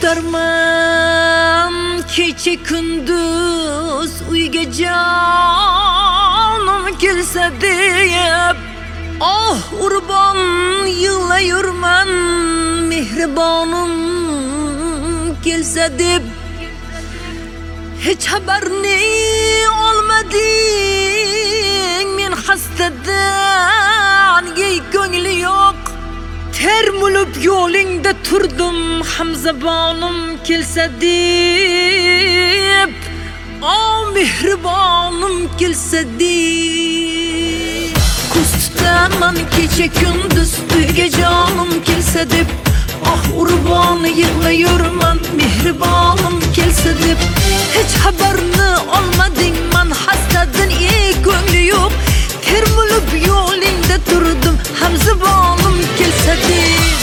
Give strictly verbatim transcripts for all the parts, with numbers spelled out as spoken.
derman kecha kunduz uyga jonim kelsa deb oh urban yig'layurman mehribonim kelsa deb hech xabarni olmading men xastadan ey ko'ngli yo'q termulib yo'lingda turdim hamzabonim kelsa deb oh mehribonim kelsa deb ko'z tutaman kecha kunduz uyga jonim kelsa deb ah urban yig'layurman mehribonim kelsa deb hech xabarni olmading man xastadan ey ko'ngli yo'q termulib yo'lingda turdim hamzabonim kelsa deb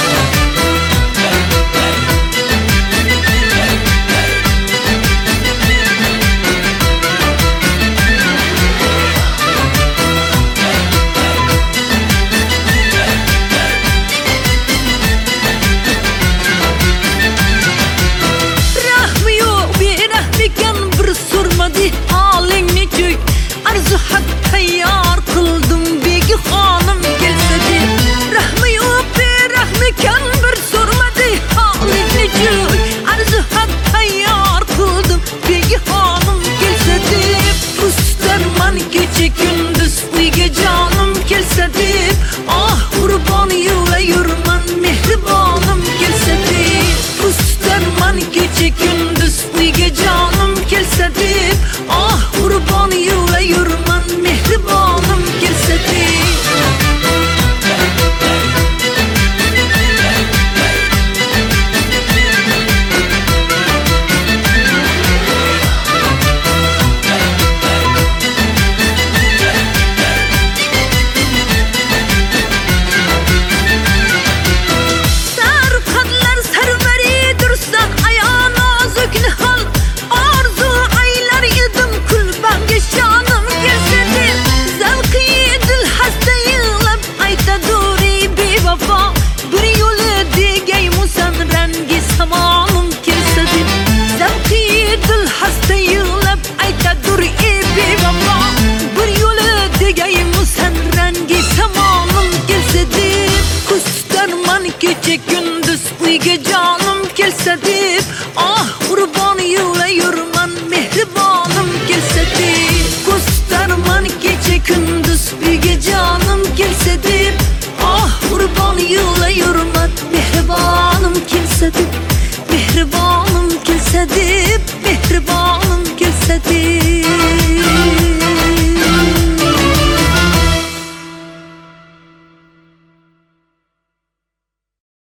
halingni cho'k arzu haq tayyor qildim begi xonim kelsa deb rahmi yo'q berahmi kan bir so'rmadi halingni cho'k arzu haq tayyor qildim begi xonim kelsa deb rustarman kecha kunduz uyga jonim kelsa deb ah qurbon yig'layurman mehribonim kelsa deb rustarman kecha kunduz uyga jonim kelsa deb ah qurbon yig'layurman mehribonim kelsa deb kecha kunduz uyga jonim kelsa deb ah qurbon yig'layurman mehribonim kelsa deb ko'zlarman kecha kunduz uyga jonim kelsa deb ah qurbon yig'layurman mehribonim kelsa deb mehribonim kelsa deb mehribonim kelsa deb